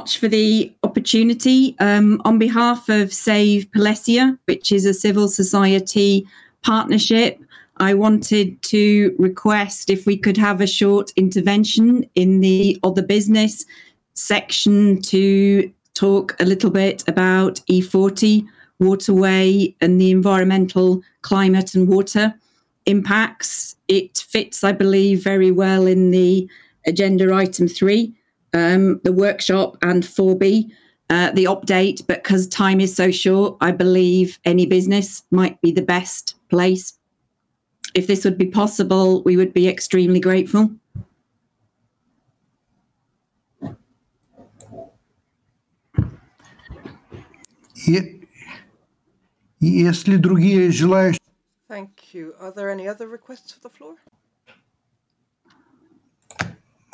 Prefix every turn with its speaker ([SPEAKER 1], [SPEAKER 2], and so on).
[SPEAKER 1] much for the opportunity. On behalf of Save Palesia, which is a civil society partnership, I wanted to request if we could have a short intervention in the other business section to talk a little bit about E40 waterway and the environmental, climate and water impacts. It fits, I believe, very well in the agenda item 3, the workshop, and 4B, the update. But because time is so short, I believe any business might be the best place. If this would be possible, we would be extremely grateful.
[SPEAKER 2] Если другие желающие...
[SPEAKER 3] Thank you. Are there any other requests for the floor?